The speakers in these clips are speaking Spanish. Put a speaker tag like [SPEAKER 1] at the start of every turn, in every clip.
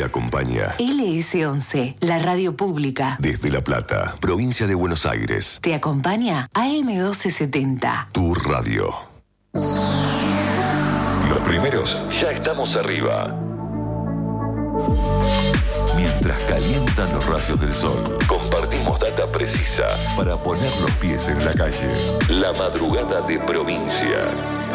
[SPEAKER 1] acompaña
[SPEAKER 2] LS11, la radio pública.
[SPEAKER 1] desde La Plata, provincia de Buenos Aires.
[SPEAKER 2] Te acompaña AM1270.
[SPEAKER 1] Tu radio. Los primeros ya estamos arriba. Mientras calientan los rayos del sol, compartimos data precisa para poner los pies en la calle. La madrugada de provincia.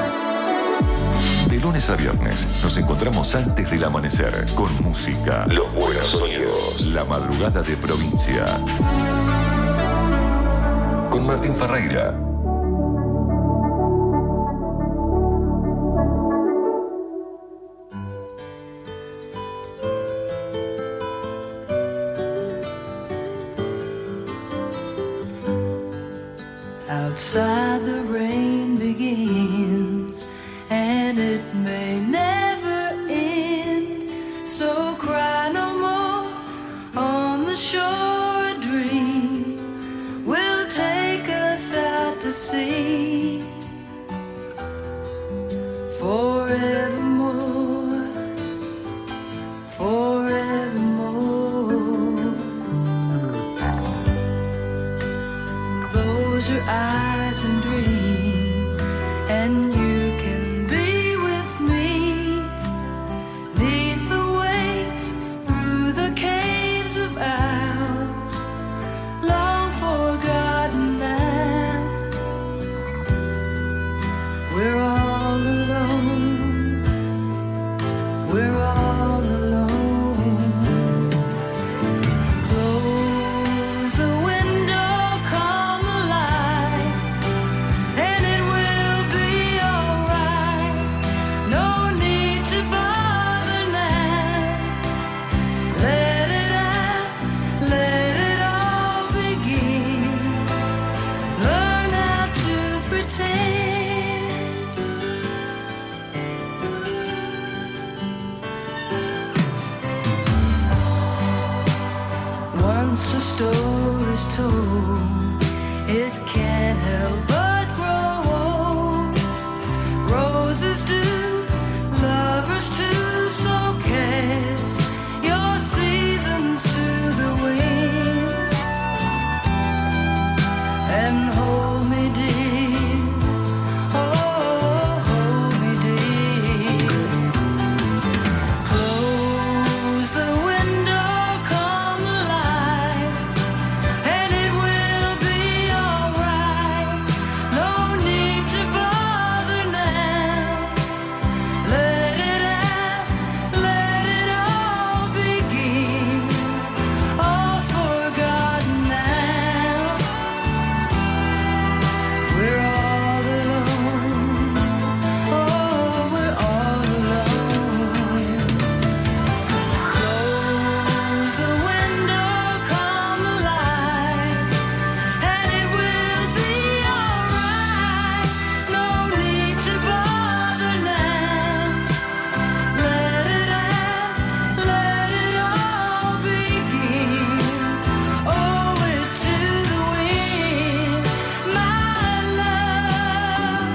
[SPEAKER 1] De lunes a viernes nos encontramos antes del amanecer con música, los buenos sonidos. La madrugada de provincia. Con Martín Ferreira.
[SPEAKER 3] Outside the rain begins, and it may never end. So cry no more. On the shore a dream will take us out to sea. Forevermore, forevermore. Close your eyes and dream, and you can be with me. Neath the waves, through the caves of owls, long forgotten now. We're all alone. We're all alone. Close the window, come alive, and it will be alright. No need to bother now. Let it out, let it all begin. Learn how to pretend. Once a story's told, it can't help but grow old. Roses do, lovers too, so cast your seasons to the wind and hold me dear. Oh, hold me dear. Close the window, come alive, and it will be alright. No need to bother now. Let it out, let it all begin. All's forgotten now. We're all alone. Oh, we're all alone. Close the window, come alive, and it will be alright. No need to bother now. Let it out, let it all begin. Owe it to the wind, my love.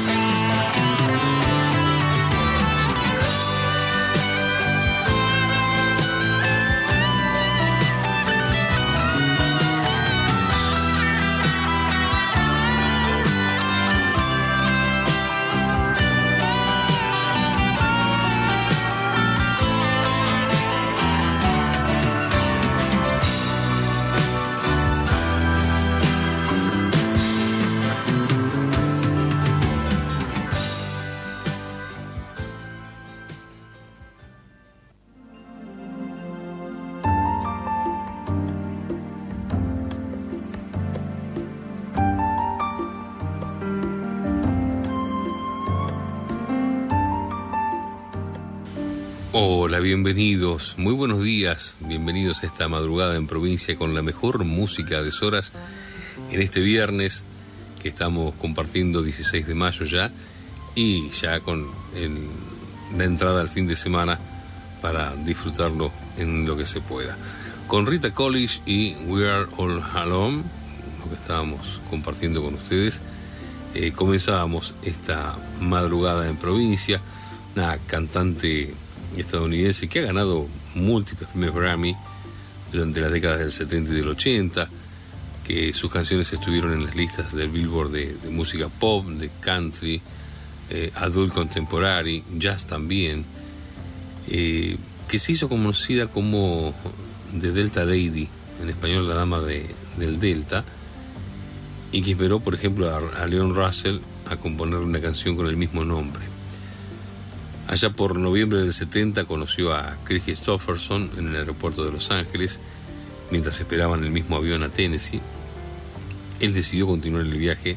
[SPEAKER 4] Hola, bienvenidos, muy buenos días, bienvenidos a esta madrugada en provincia con la mejor música de deshoras en este viernes que estamos compartiendo 16 de mayo ya y ya con la entrada al fin de semana para disfrutarlo en lo que se pueda. Con Rita College y We Are All Alone, lo que estábamos compartiendo con ustedes, comenzábamos esta madrugada en provincia, una cantante estadounidense que ha ganado múltiples premios Grammy durante las décadas del 70 y del 80, que sus canciones estuvieron en las listas del Billboard de música pop, de country, adult contemporary, jazz también, que se hizo conocida como The Delta Lady, en español la dama del Delta, y que inspiró, por ejemplo, a Leon Russell a componer una canción con el mismo nombre. Allá por noviembre del 70 conoció a Kris Kristofferson en el aeropuerto de Los Ángeles, mientras esperaban el mismo avión a Tennessee. Él decidió continuar el viaje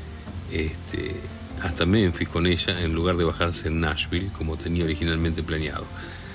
[SPEAKER 4] hasta Memphis con ella, en lugar de bajarse en Nashville, como tenía originalmente planeado.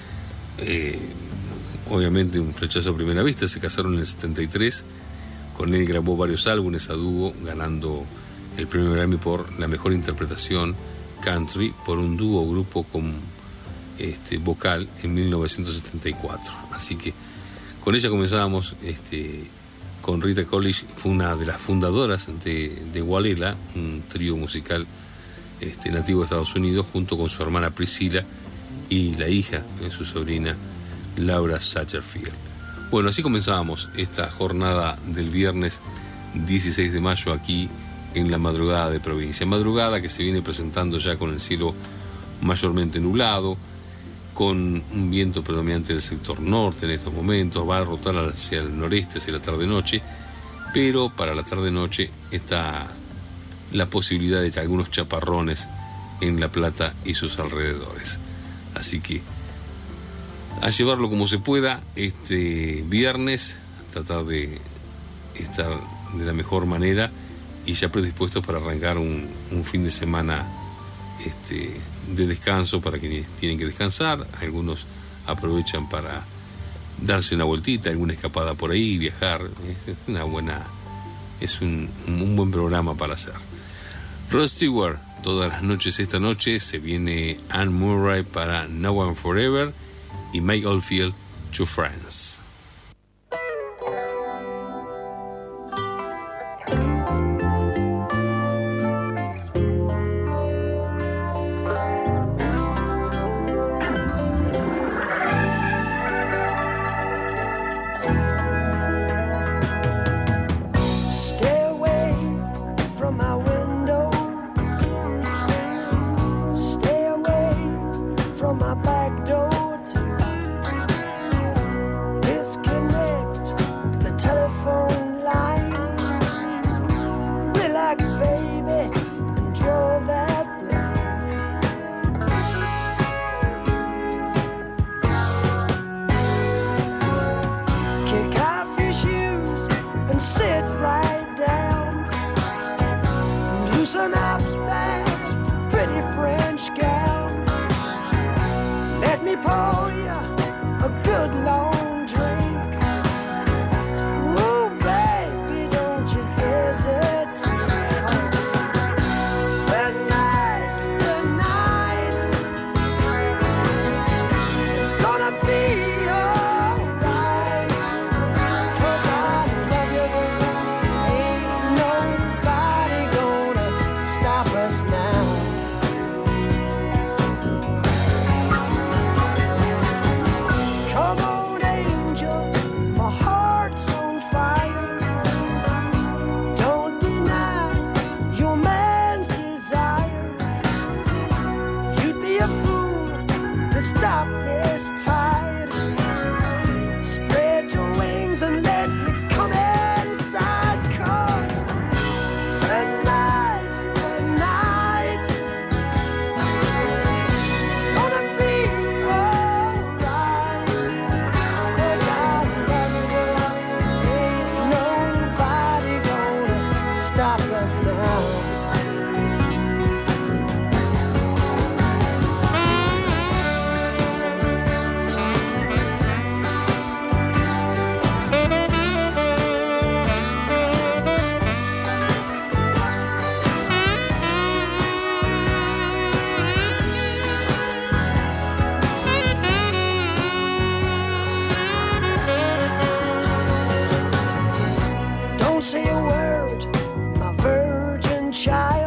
[SPEAKER 4] Obviamente un flechazo a primera vista. Se casaron en el 73. Con él grabó varios álbumes a dúo, ganando el premio Grammy por la mejor interpretación country por un dúo grupo con vocal en 1974. Así que con ella comenzábamos con Rita Coolidge. Fue una de las fundadoras de Walela, un trío musical nativo de Estados Unidos, junto con su hermana Priscilla y la hija, su sobrina Laura Satterfield. Bueno, así comenzábamos esta jornada del viernes 16 de mayo aquí en la madrugada de provincia. Madrugada que se viene presentando ya con el cielo mayormente nublado, con un viento predominante del sector norte en estos momentos. Va a rotar hacia el noreste hacia la tarde-noche, pero para la tarde-noche está la posibilidad de algunos chaparrones en La Plata y sus alrededores. Así que a llevarlo como se pueda este viernes, tratar de estar de la mejor manera y ya predispuestos para arrancar un fin de semana de descanso para quienes tienen que descansar. Algunos aprovechan para darse una vueltita, alguna escapada por ahí, viajar. Es un buen programa para hacer. Rod Stewart, todas las noches. Esta noche se viene Anne Murray para Now and Forever y Mike Oldfield, To Friends.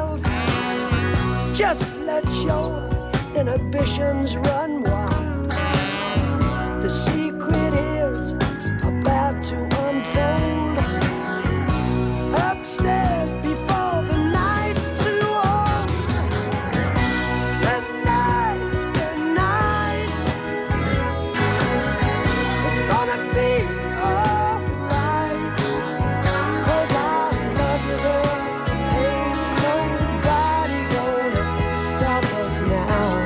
[SPEAKER 5] Just let your inhibitions run wild.
[SPEAKER 3] secret is about to unfold. Upstairs before the night's too old. Tonight's the night. It's gonna be alright. 'Cause I love you, girl. Ain't nobody gonna stop us now.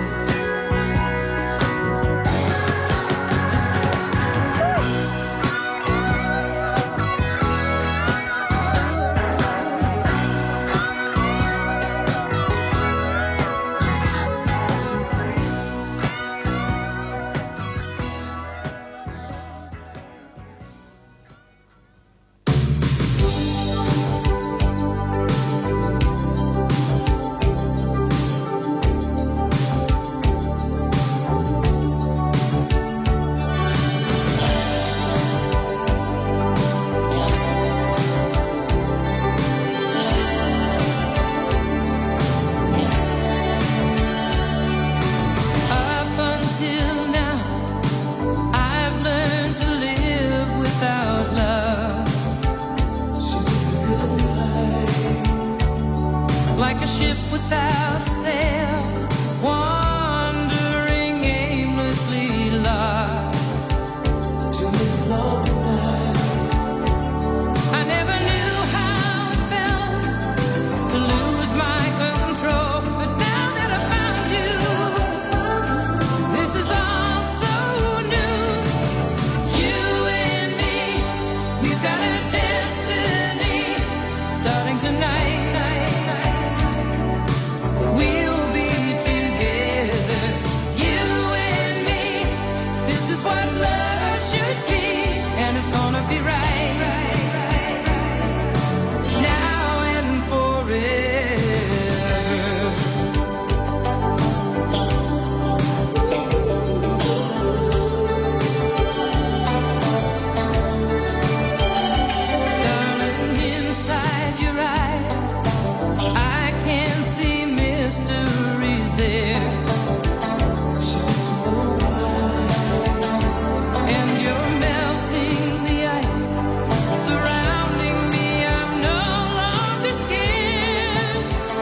[SPEAKER 3] Up until now, I've learned to live without love. Like a ship without a sail, wandering aimlessly lost. I never knew how it felt to lose my control, but now that I found you, this is all so new. You and me, we've got a destiny starting tonight. We'll be together, you and me. This is what love should be, and it's gonna be right. Now and forever. Darling, inside your eyes, I can see mysteries there. And you're melting the ice surrounding me. I'm no longer scared.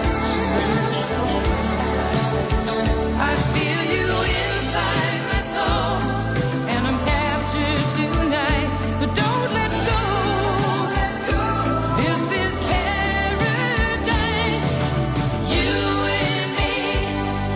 [SPEAKER 3] I feel you inside my soul, and I'm captured tonight. But don't let go. This is paradise. You and me,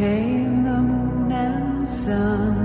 [SPEAKER 3] came the moon and sun.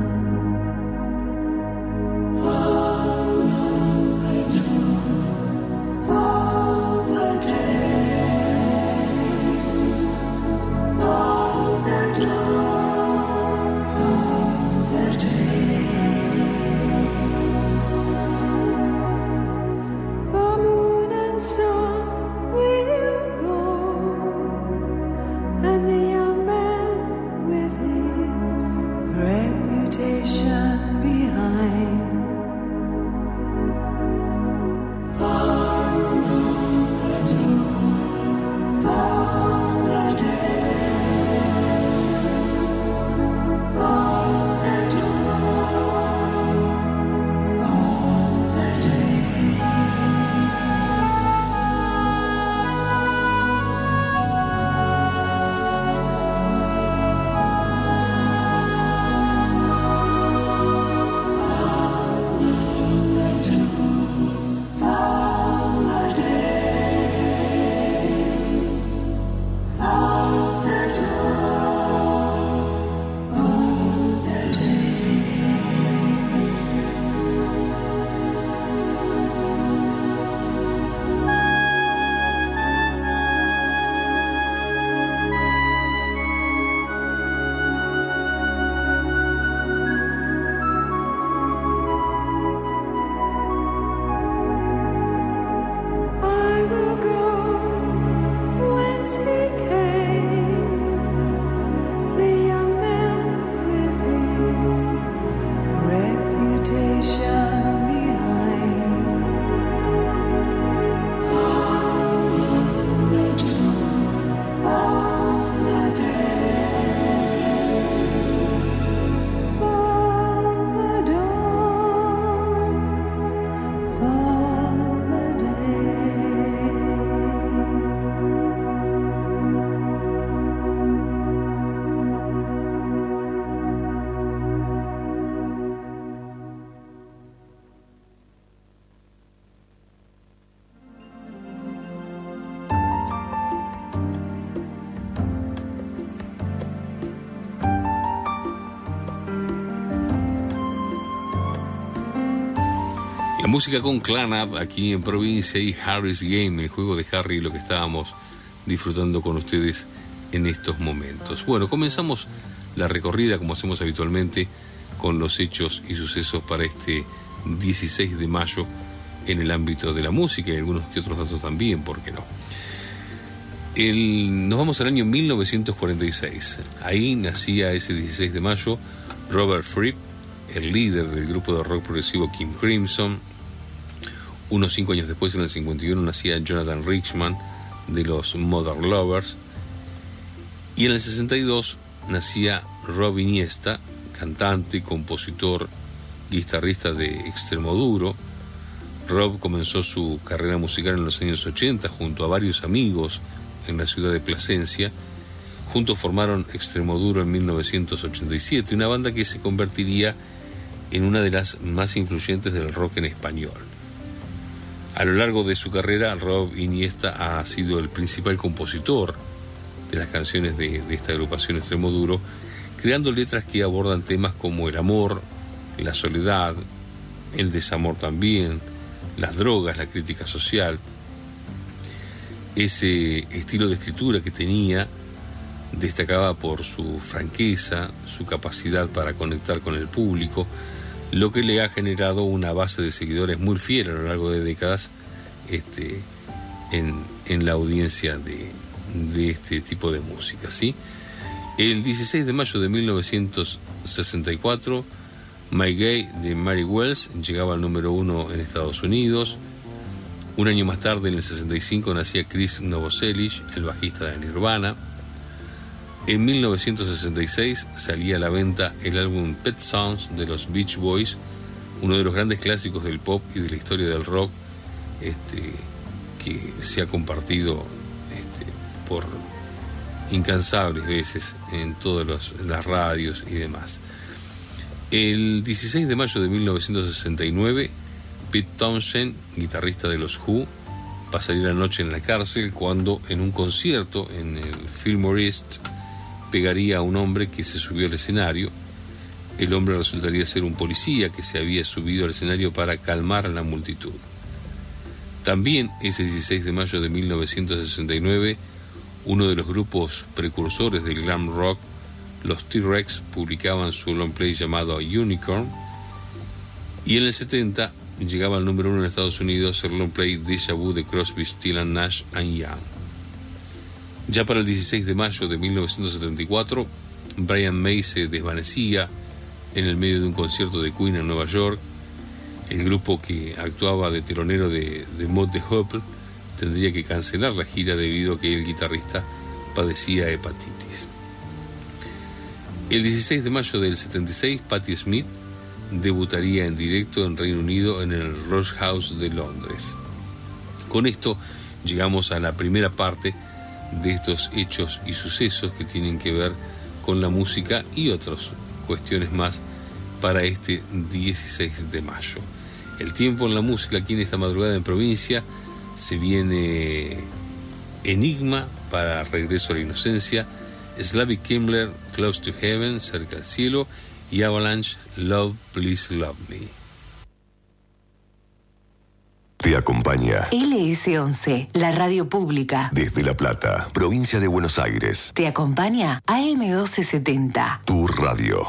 [SPEAKER 4] La música con Clan Up aquí en Provincia y Harry's Game, el juego de Harry, lo que estábamos disfrutando con ustedes en estos momentos. Bueno, comenzamos la recorrida como hacemos habitualmente con los hechos y sucesos para este 16 de mayo en el ámbito de la música y algunos que otros datos también, ¿por qué no? Nos vamos al año 1946. Ahí nacía ese 16 de mayo Robert Fripp, el líder del grupo de rock progresivo King Crimson. Unos 5 años después, en el 51, nacía Jonathan Richman de los Mother Lovers. Y en el 62 nacía Rob Iniesta, cantante, compositor, guitarrista de Extremoduro. Rob comenzó su carrera musical en los años 80 junto a varios amigos en la ciudad de Plasencia. Juntos formaron Extremoduro en 1987, una banda que se convertiría en una de las más influyentes del rock en español. A lo largo de su carrera, Rob Iniesta ha sido el principal compositor de las canciones de esta agrupación Extremoduro, creando letras que abordan temas como el amor, la soledad, el desamor también, las drogas, la crítica social. Ese estilo de escritura que tenía destacaba por su franqueza, su capacidad para conectar con el público, lo que le ha generado una base de seguidores muy fiel a lo largo de décadas en la audiencia de este tipo de música, ¿sí? El 16 de mayo de 1964, My Gay de Mary Wells llegaba al número 1 en Estados Unidos. Un año más tarde, en el 65, nacía Chris Novoselic, el bajista de Nirvana. En 1966 salía a la venta el álbum Pet Sounds de los Beach Boys, uno de los grandes clásicos del pop y de la historia del rock, que se ha compartido por incansables veces en todas las radios y demás. El 16 de mayo de 1969, Pete Townshend, guitarrista de los Who, pasaría la noche en la cárcel cuando, en un concierto en el Fillmore East, pegaría a un hombre que se subió al escenario. El hombre resultaría ser un policía que se había subido al escenario para calmar a la multitud. También ese 16 de mayo de 1969, uno de los grupos precursores del glam rock, los T-Rex, publicaban su long play llamado Unicorn, y en el 70 llegaba al número 1 en Estados Unidos el long play Deja Vu de Crosby, Stills, Nash & Young. Ya para el 16 de mayo de 1974, Brian May se desvanecía en el medio de un concierto de Queen en Nueva York. El grupo que actuaba de telonero de Mod the Hoople tendría que cancelar la gira debido a que el guitarrista padecía hepatitis. El 16 de mayo del 76, Patti Smith debutaría en directo en Reino Unido en el Royal House de Londres. Con esto llegamos a la primera parte de estos hechos y sucesos que tienen que ver con la música y otras cuestiones más para este 16 de mayo. El tiempo en la música aquí en esta madrugada en provincia se viene Enigma para Regreso a la Inocencia, Slavic Kimbler, Close to Heaven, Cerca al Cielo, y Avalanche, Love, Please Love Me.
[SPEAKER 1] Te acompaña
[SPEAKER 2] LS11, la radio pública.
[SPEAKER 1] desde La Plata, provincia de Buenos Aires,
[SPEAKER 2] Te acompaña AM1270.
[SPEAKER 1] tu radio.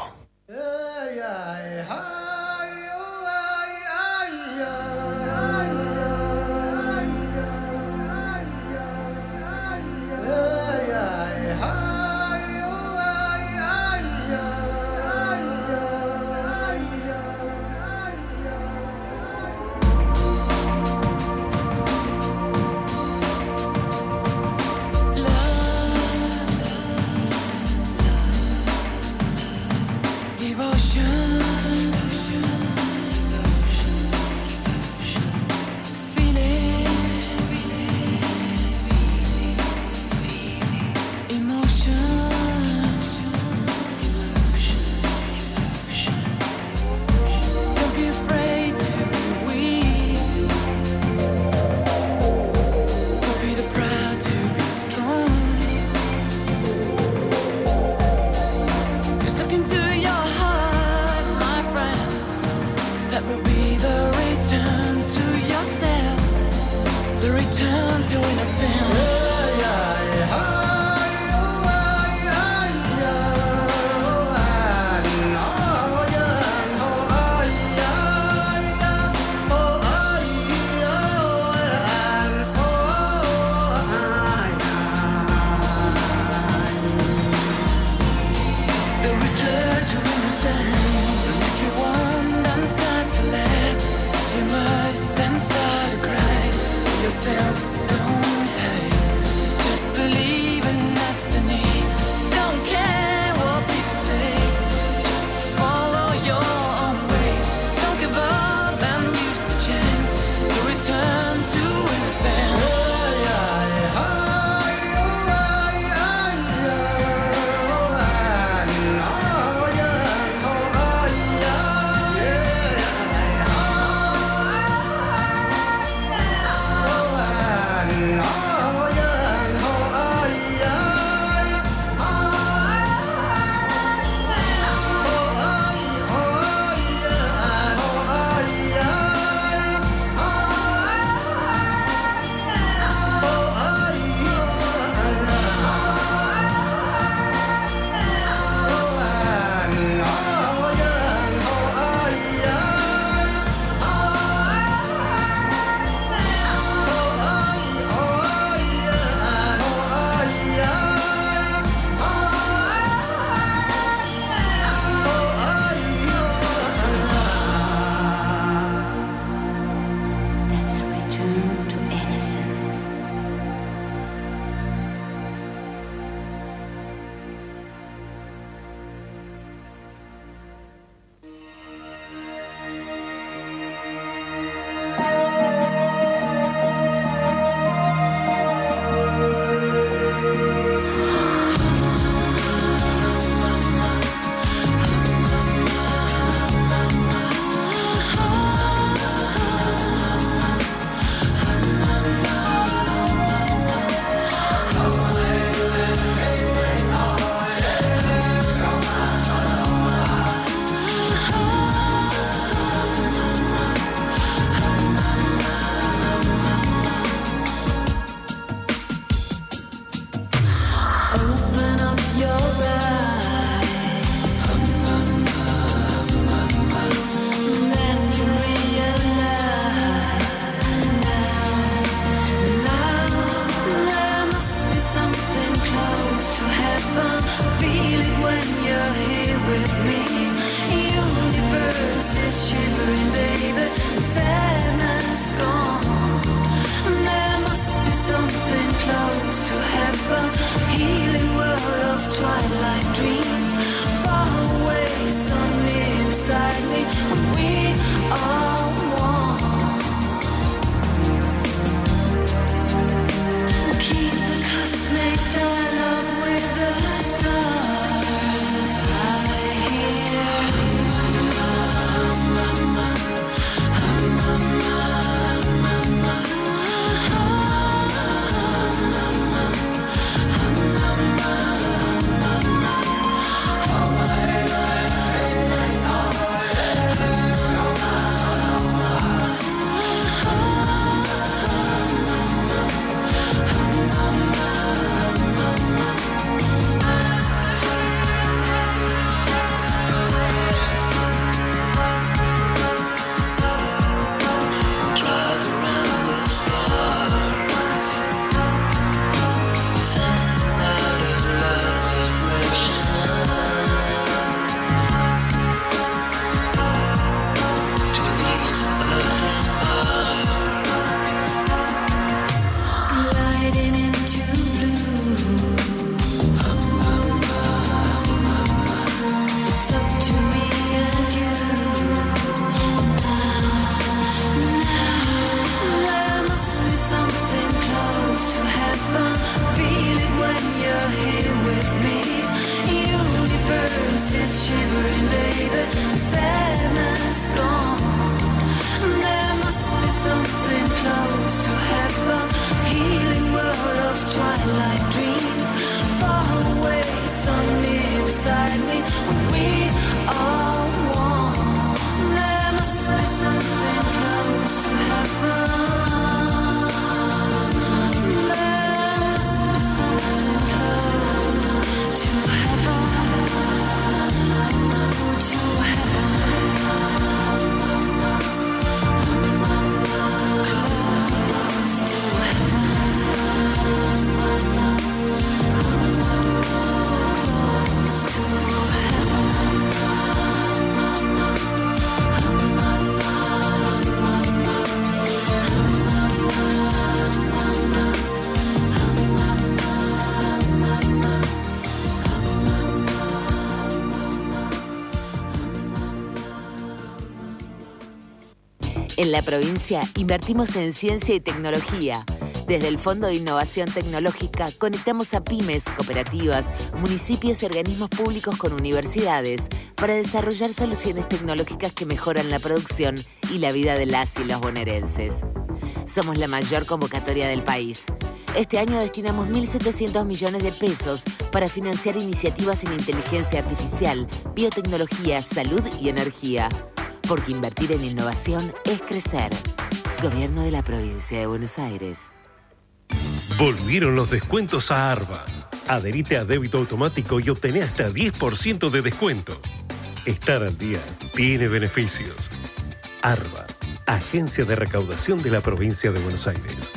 [SPEAKER 2] En la provincia invertimos en ciencia y tecnología. Desde el Fondo de Innovación Tecnológica conectamos a pymes, cooperativas, municipios y organismos públicos con universidades para desarrollar soluciones tecnológicas que mejoran la producción y la vida de las y los bonaerenses. Somos la mayor convocatoria del país. Este año destinamos 1.700 millones de pesos para financiar iniciativas en inteligencia artificial, biotecnología, salud y energía. Porque invertir en innovación es crecer. Gobierno de la Provincia de Buenos Aires.
[SPEAKER 6] Volvieron los descuentos a Arba. Adherite a débito automático y obtené hasta 10% de descuento. Estar al día tiene beneficios. Arba, Agencia de Recaudación de la Provincia de Buenos Aires.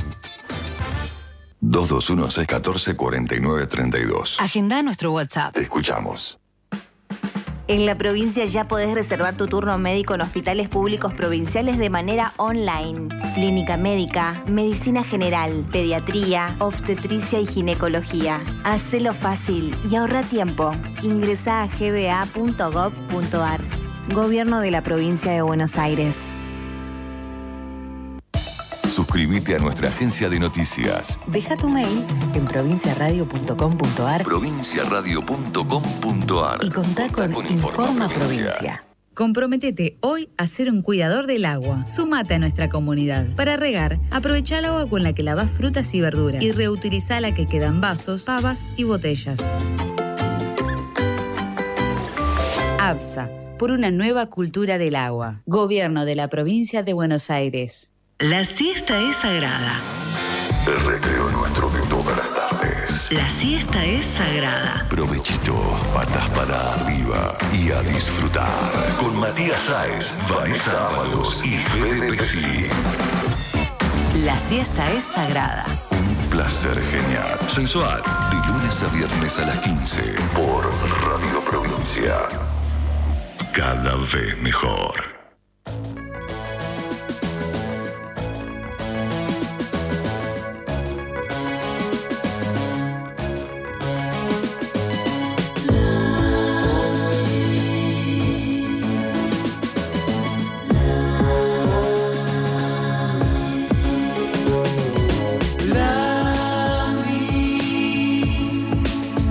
[SPEAKER 1] 221-614-4932.
[SPEAKER 7] Agenda nuestro WhatsApp.
[SPEAKER 1] Te escuchamos.
[SPEAKER 5] En la provincia ya podés reservar tu turno médico en hospitales públicos provinciales de manera online. Clínica médica, medicina general, pediatría, obstetricia y ginecología. Hacelo fácil y ahorra tiempo. Ingresá a gba.gov.ar. Gobierno de la Provincia de Buenos Aires.
[SPEAKER 1] Suscríbete a nuestra agencia de noticias.
[SPEAKER 7] Deja tu mail en provinciaradio.com.ar
[SPEAKER 1] provinciaradio.com.ar
[SPEAKER 7] y contá con Informa Provincia.
[SPEAKER 8] Comprométete hoy a ser un cuidador del agua. Súmate a nuestra comunidad. Para regar, aprovecha el agua con la que lavas frutas y verduras y reutiliza la que queda en vasos, pavas y botellas. ABSA, por una nueva cultura del agua. Gobierno de la Provincia de Buenos Aires.
[SPEAKER 7] La siesta es sagrada.
[SPEAKER 1] El recreo nuestro de todas las tardes.
[SPEAKER 7] La siesta es sagrada.
[SPEAKER 1] Provechito, patas para arriba y a disfrutar. Con Matías Sáez, Vanessa Ábalos y Fede Pesci.
[SPEAKER 7] La siesta es sagrada.
[SPEAKER 1] Un placer genial. Sensual. De lunes a viernes a las 15 por Radio Provincia. Cada vez mejor.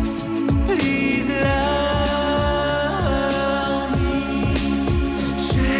[SPEAKER 3] Please love me.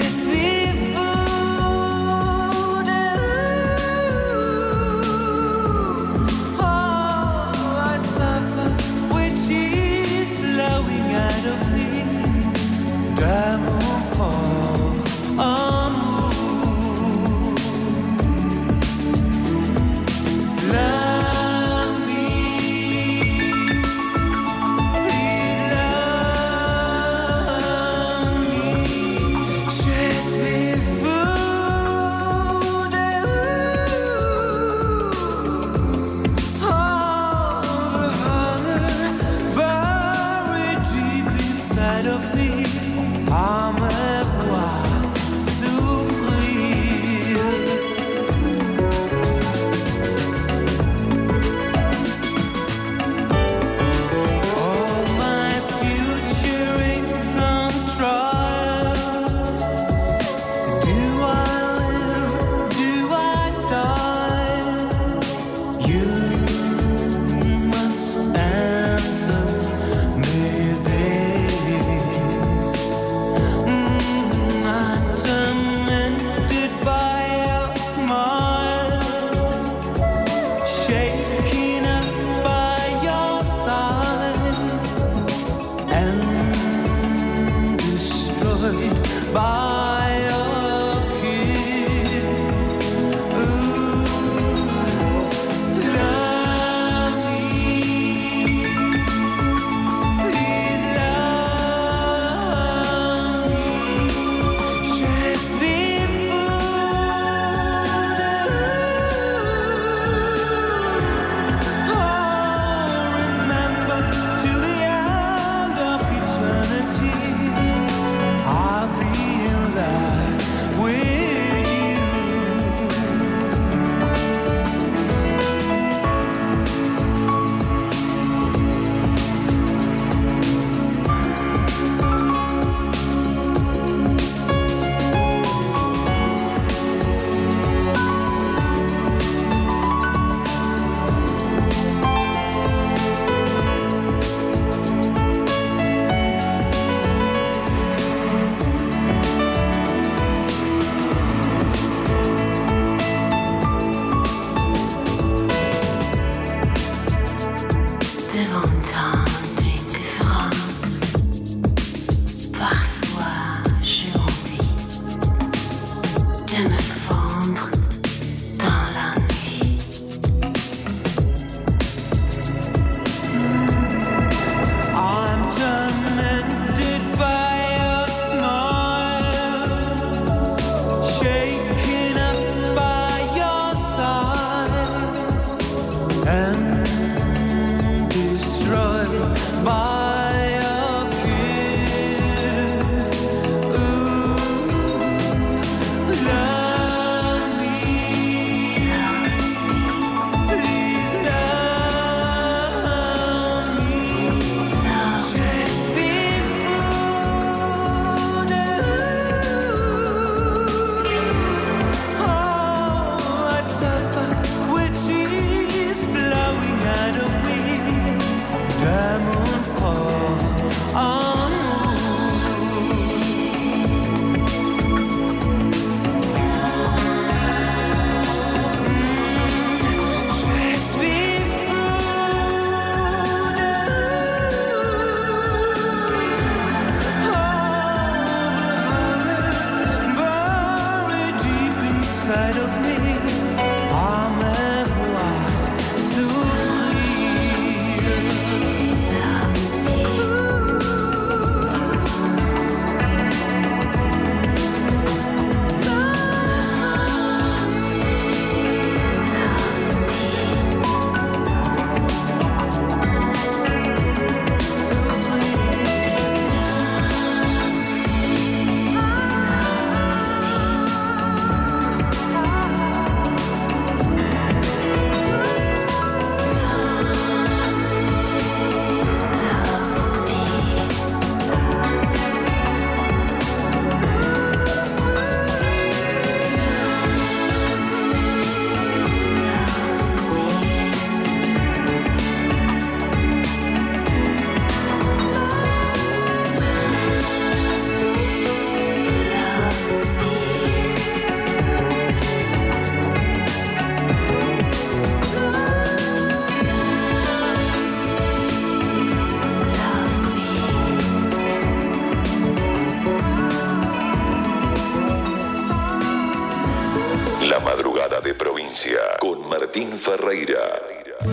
[SPEAKER 1] provincia con Martín Ferreira.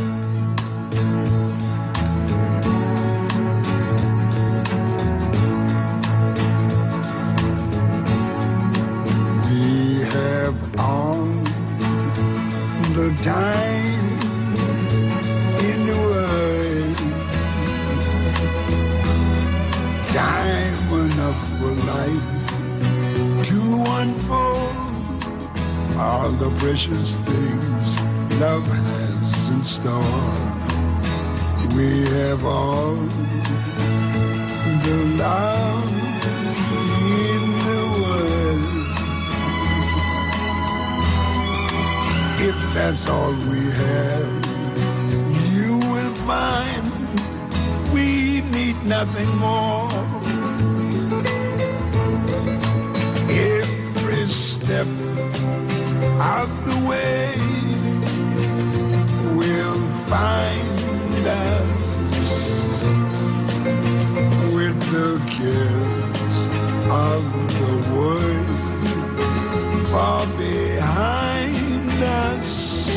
[SPEAKER 9] We have all the time in the world, time enough for life to unfold all the precious things love has in store. We have all the love in the world. If that's all we have, you will find we need nothing more. Every step of the way will find us with the cares of the world far behind us.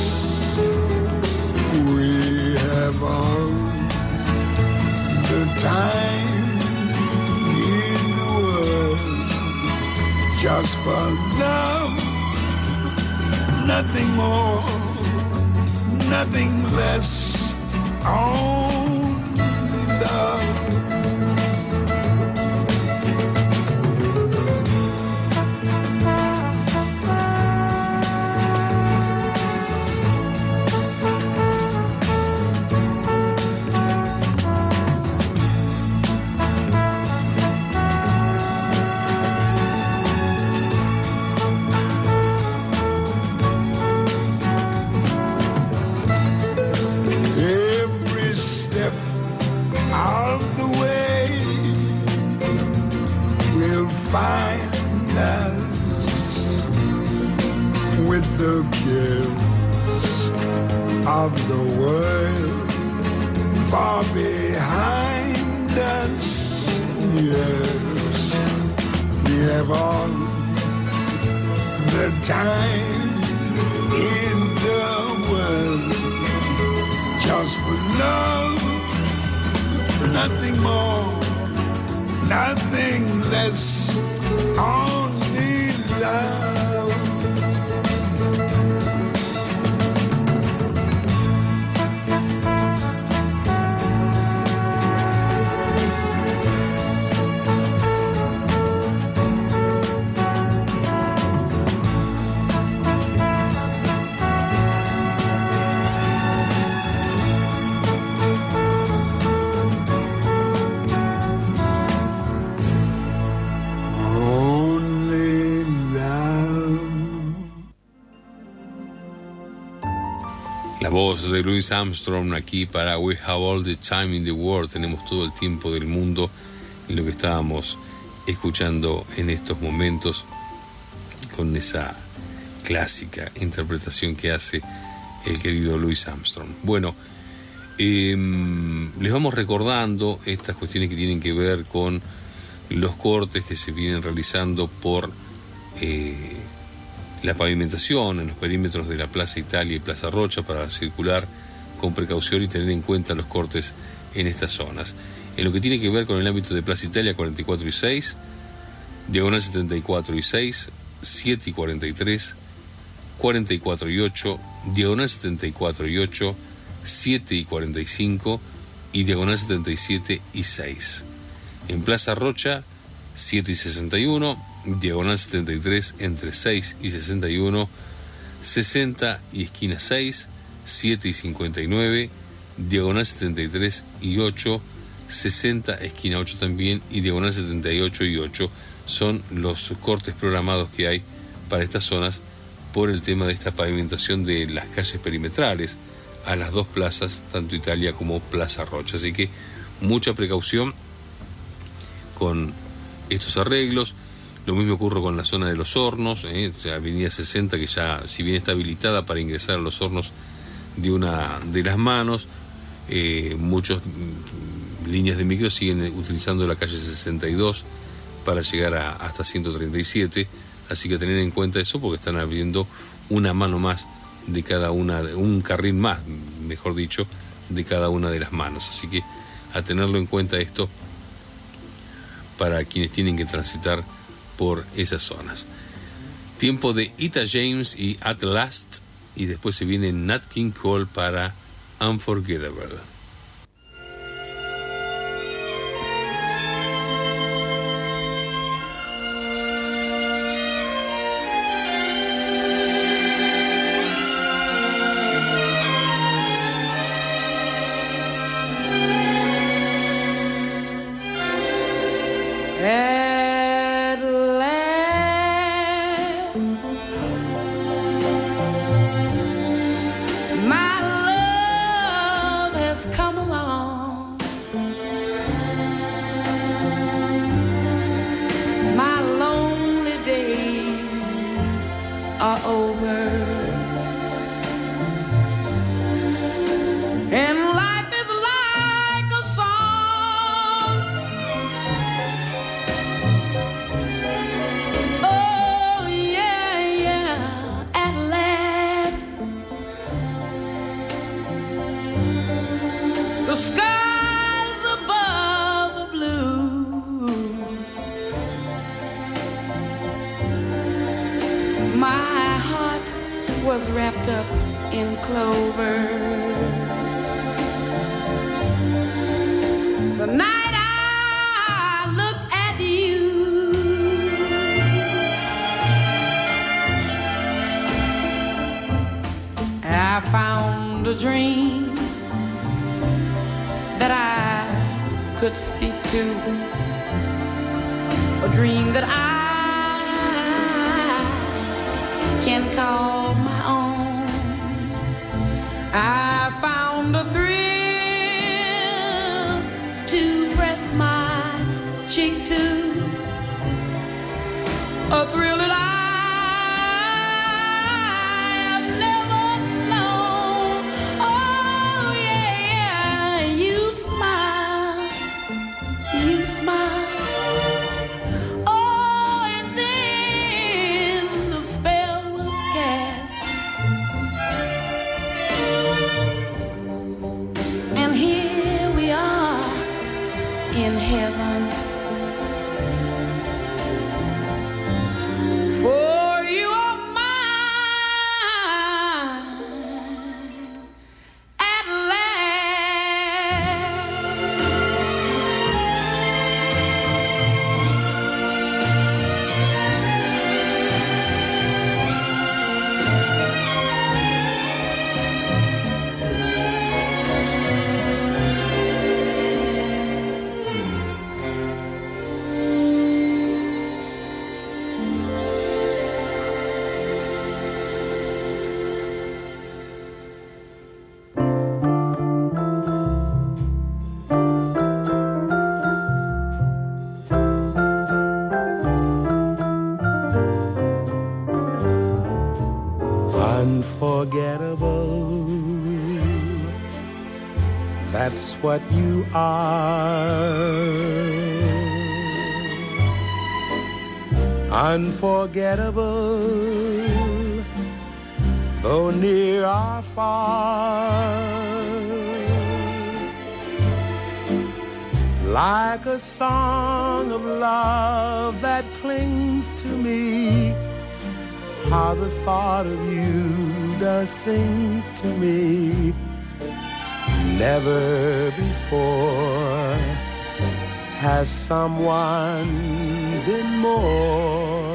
[SPEAKER 9] We have all the time in the world just for love, nothing more, nothing less, only love. Every step of the way will find us with the cares of the world far behind us. Yes, we have all the time in the world just for love, nothing more, nothing less, only love. Only love.
[SPEAKER 4] La voz de Louis Armstrong aquí para We Have All the Time in the World. Tenemos todo el tiempo del mundo, en lo que estábamos escuchando en estos momentos, con esa clásica interpretación que hace el querido Louis Armstrong. Bueno, les vamos recordando estas cuestiones que tienen que ver con los cortes que se vienen realizando por la pavimentación en los perímetros de la Plaza Italia y Plaza Rocha para circular con precaución y tener en cuenta los cortes en estas zonas. En lo que tiene que ver con el ámbito de Plaza Italia 44 y 6, Diagonal 74 y 6, 7 y 43, 44 y 8, Diagonal 74 y 8, 7 y 45 y Diagonal 77 y 6. En Plaza Rocha, 7 y 61, Diagonal 73 entre 6 y 61, 60 y esquina 6, 7 y 59, Diagonal 73 y 8, 60 esquina 8 también y Diagonal 78 y 8 son los cortes programados que hay para estas zonas por el tema de esta pavimentación de las calles perimetrales a las dos plazas, tanto Italia como Plaza Rocha. Así que mucha precaución con estos arreglos. Lo mismo ocurre con la zona de los hornos, o sea, Avenida 60, que ya, si bien está habilitada para ingresar a los hornos de una de las manos, muchas líneas de micro siguen utilizando la calle 62 para llegar hasta 137, así que tener en cuenta eso porque están abriendo una mano más de cada una, un carril más, mejor dicho, de cada una de las manos. Así que a tenerlo en cuenta esto para quienes tienen que transitar por esas zonas. Tiempo de Etta James y At Last, y después se viene Nat King Cole para Unforgettable.
[SPEAKER 3] At last, my love has come along. My lonely days are over, and life is like a song. Oh yeah, yeah, at last the skies above are blue. My heart was wrapped up in clover. The night I looked at you, I found a dream that I could speak to, a dream that I can call my own. I found a thrill to press my cheek to, a thrill that I have never known. Oh yeah, you smile, you smile. Oh, and then the spell was cast, and here we are in heaven. For you are mine at
[SPEAKER 9] Unforgettable, that's what you are. Unforgettable, though near or far. Like a song of love that clings to me, how the thought of you does things to me. Never before has someone been more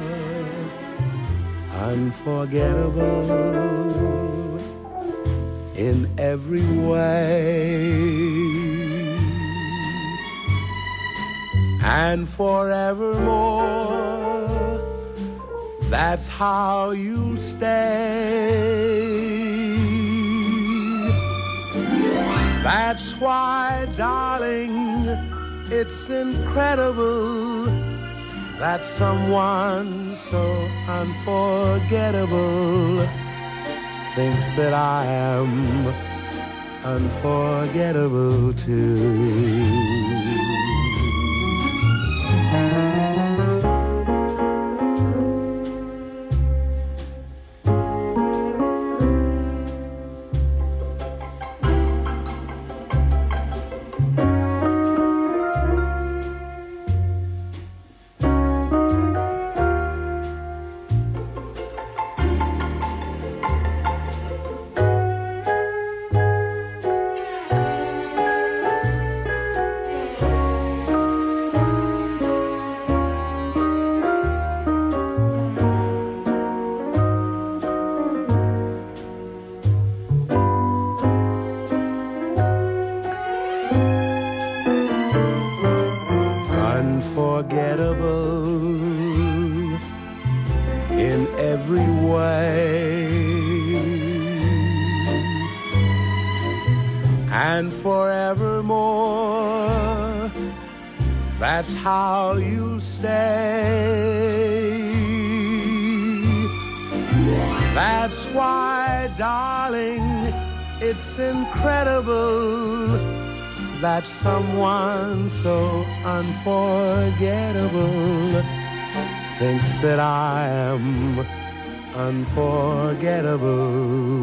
[SPEAKER 9] unforgettable in every way. And forevermore, that's how you'll stay. That's why, darling, it's incredible that someone so unforgettable thinks that I am unforgettable too. and forevermore. That's how you'll stay. That's why, darling, it's incredible that someone so unforgettable thinks that I am unforgettable.